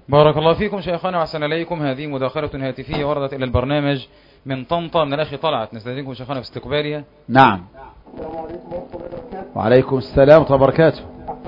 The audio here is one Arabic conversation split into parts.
بارك الله فيكم شيخنا وحسن إليكم. هذه مداخلة هاتفية وردت إلى البرنامج من طنطا من الأخ طلعت، نستأذنكم شيخنا في استقبالها. نعم. وعليكم السلام ورحمة الله وبركاته.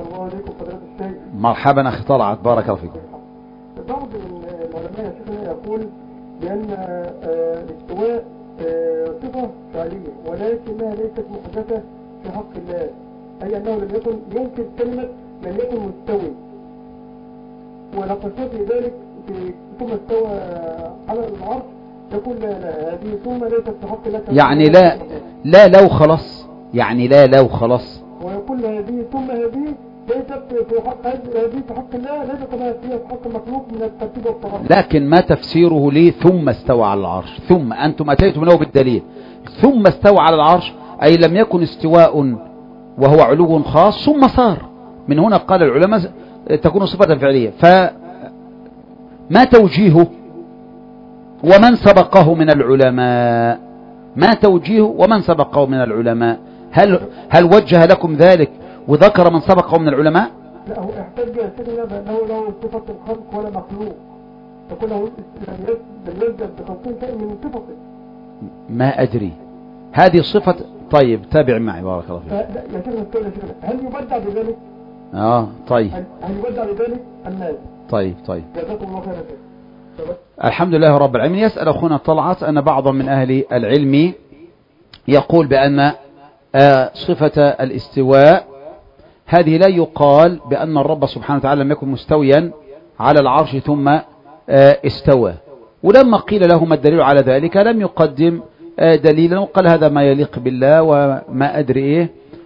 مرحبا أخي طلعت، بارك الله فيكم. بعض العلماء شيخنا يقول بأن الاستواء صفة فعلية ولكنها ليست محدثة في حق الله، أي أنه لم يكن يمكن كلمة لم يكن مستوي، ولقد في ذلك ثم استوى على العرش يقول لا هذه ثم ليست في حق الله، يعني لا لو خلاص، يعني لا لو خلاص، ويقول هذه ثم هذه ليست في حق هذه في حق الله، ليست كما في حق المخلوق من الترتيب والتراخي. لكن ما تفسيره لي ثم استوى على العرش؟ ثم أنتم أتيتم له بالدليل، ثم استوى على العرش أي لم يكن استواء وهو علو خاص ثم صار. من هنا قال العلماء تكون صفة فعلية. فما توجيهه ومن سبقه من العلماء؟ ما توجيهه ومن سبقه من العلماء؟ هل وجه لكم ذلك وذكر من سبقه من العلماء؟ لا، هو احتج سيدنا بأنه له صفة الخلق ولا مخلوق، يقول له لم يزدد بخلقين شيء من صفته. ما أدري هذه صفة. طيب تابع معي بارك الله فيك. يا شيخنا هل يبدع بذلك؟ طيب هل يبدع بذلك الناس؟ طيب جزاكم الله خيرا. الحمد لله رب العالمين. يسأل أخونا طلعت أن بعضا من أهل العلم يقول بأن صفة الاستواء هذه لا يقال بأن الرب سبحانه وتعالى لم يكن مستويا على العرش ثم استوى. ولما قيل له ما الدليل على ذلك لم يقدم دليلا، وقال هذا ما يليق بالله وما أدري إيه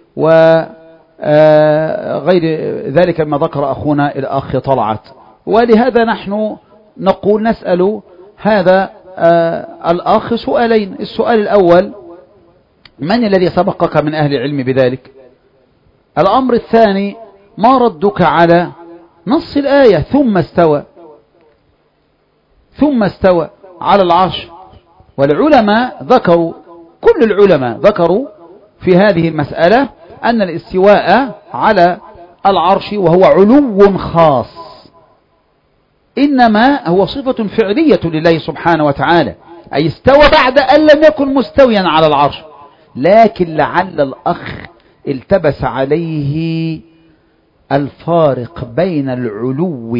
وغير ذلك ما ذكر أخونا الأخ طلعت. ولهذا نحن نقول نسأل هذا الأخ سؤالين. السؤال الأول: من الذي سبقك من أهل العلم بذلك؟ الأمر الثاني: ما ردك على نص الآية ثم استوى على العرش؟ والعلماء ذكروا، كل العلماء ذكروا في هذه المسألة أن الاستواء على العرش وهو علو خاص إنما هو صفة فعلية لله سبحانه وتعالى، أي استوى بعد أن لم يكن مستويا على العرش. لكن لعل الأخ التبس عليه الفارق بين العلو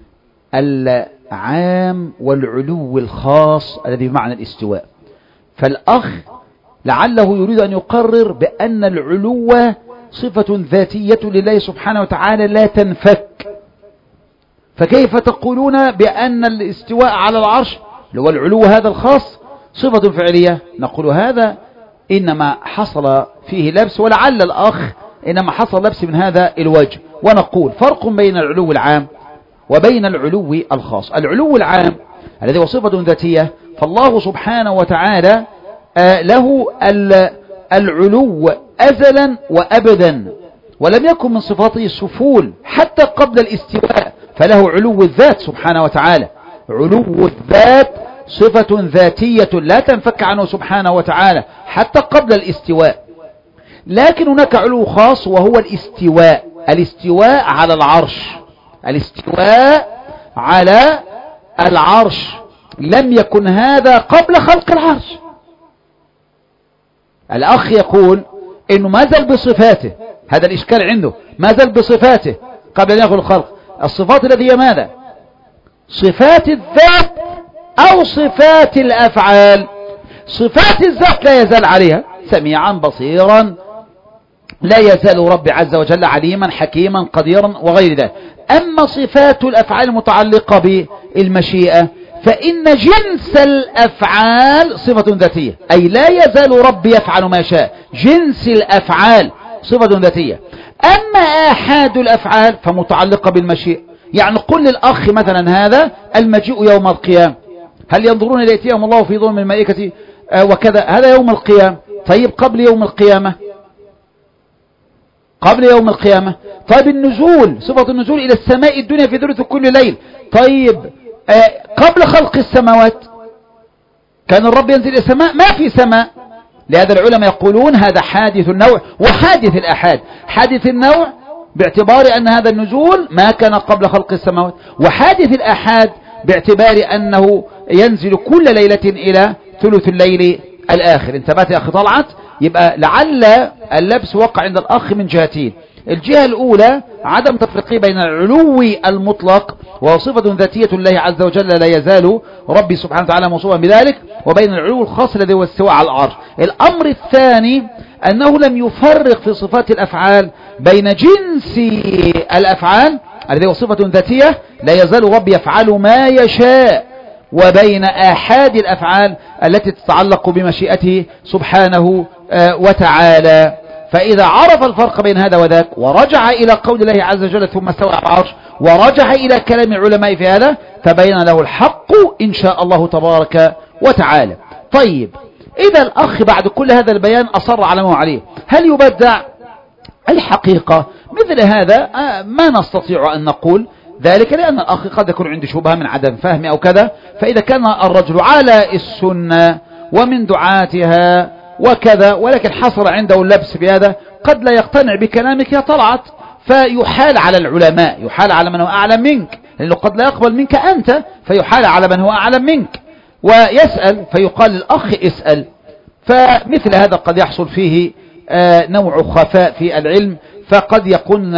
العام والعلو الخاص الذي بمعنى الاستواء. فالأخ لعله يريد أن يقرر بأن العلو صفة ذاتية لله سبحانه وتعالى لا تنفك، فكيف تقولون بأن الاستواء على العرش اللي هو العلو هذا الخاص صفة فعلية؟ نقول هذا إنما حصل فيه لبس، ولعل الأخ إنما حصل لبس من هذا الوجه. ونقول فرق بين العلو العام وبين العلو الخاص. العلو العام الذي هو صفة ذاتية، فالله سبحانه وتعالى له العلو أزلا وأبدا، ولم يكن من صفاته السفول حتى قبل الاستواء، فله علو الذات سبحانه وتعالى. علو الذات صفة ذاتية لا تنفك عنه سبحانه وتعالى حتى قبل الاستواء. لكن هناك علو خاص وهو الاستواء على العرش. الاستواء على العرش لم يكن هذا قبل خلق العرش. الأخ يقول إنه ما زال بصفاته، هذا الإشكال عنده، ما زال بصفاته قبل أن يخلق الخلق. الصفات التي هي ماذا؟ صفات الذات أو صفات الأفعال؟ صفات الذات لا يزال عليها سميعا بصيرا، لا يزال رب عز وجل عليما حكيما قديرا وغير ذلك. أما صفات الأفعال المتعلقة بالمشيئة فإن جنس الأفعال صفة ذاتية، أي لا يزال رب يفعل ما شاء. جنس الأفعال صفة ذاتية. أما آحاد الأفعال فمتعلقة بالمشيئة. يعني قل للأخ مثلا هذا المجيء يوم القيامة، هل ينظرون إلى يأتيهم الله في ظلم الملائكة وكذا؟ هذا يوم القيامة. طيب قبل يوم القيامة؟ قبل يوم القيامة. طيب النزول، صفة النزول إلى السماء الدنيا في ثلث كل ليل. طيب قبل خلق السماوات كان الرب ينزل إلى السماء؟ ما في سماء. لهذا العلماء يقولون هذا حادث النوع وحادث الأحاد. حادث النوع باعتبار أن هذا النزول ما كان قبل خلق السماوات، وحادث الآحاد باعتبار أنه ينزل كل ليلة إلى ثلث الليل الآخر. انتبهت يا أخي طلعت؟ يبقى لعل اللبس وقع عند الأخ من جهتين. الجهة الأولى عدم تفريق بين العلو المطلق وهو صفة ذاتية الله عز وجل لا يزال ربي سبحانه وتعالى موصوفا بذلك، وبين العلو الخاص الذي هو السواء على العرش. الأمر الثاني أنه لم يفرق في صفات الأفعال بين جنس الأفعال الذي هو صفة ذاتية لا يزال ربي يفعل ما يشاء، وبين آحاد الأفعال التي تتعلق بمشيئته سبحانه وتعالى. فإذا عرف الفرق بين هذا وذاك ورجع إلى قول الله عز وجل ثم استوى على العرش ورجع إلى كلام العلماء في هذا تبين له الحق إن شاء الله تبارك وتعالى. طيب، إذا الأخ بعد كل هذا البيان أصر على ما هو عليه، هل يبدع؟ الحقيقة مثل هذا ما نستطيع أن نقول ذلك، لأن الأخ قد يكون عنده شبهة من عدم فهم أو كذا. فإذا كان الرجل على السنة ومن دعاتها وكذا ولكن حصل عنده اللبس بهذا قد لا يقتنع بكلامك يا طلعت، فيحال على العلماء، يحال على من هو أعلم منك، لأنه قد لا يقبل منك أنت، فيحال على من هو أعلم منك ويسأل، فيقال للأخ اسأل. فمثل هذا قد يحصل فيه نوع خفاء في العلم، فقد يكون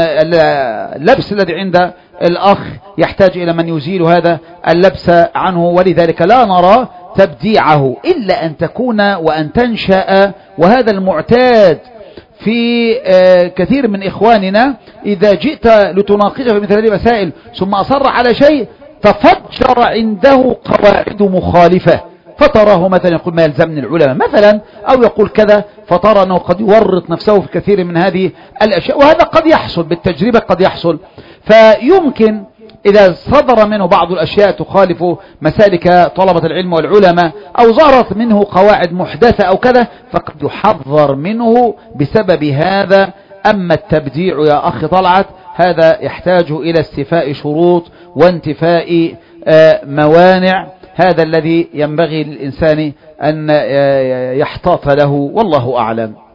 اللبس الذي عند الأخ يحتاج إلى من يزيل هذا اللبس عنه، ولذلك لا نرى تبديعه إلا أن تكون وأن تنشأ. وهذا المعتاد في كثير من إخواننا، إذا جئت لتناقشه في مثل هذه المسائل ثم أصر على شيء تفجر عنده قواعد مخالفة، فتراه مثلا يقول ما يلزمني العلماء مثلا، أو يقول كذا، فترى أنه قد يورط نفسه في كثير من هذه الأشياء، وهذا قد يحصل بالتجربة، قد يحصل. فيمكن إذا صدر منه بعض الأشياء تخالف مسالك طلبة العلم والعلماء، أو ظهرت منه قواعد محدثة أو كذا، فقد يحذر منه بسبب هذا. أما التبديع يا أخي طلعت هذا يحتاج إلى استيفاء شروط وانتفاء موانع، هذا الذي ينبغي للإنسان أن يحتاط له، والله أعلم.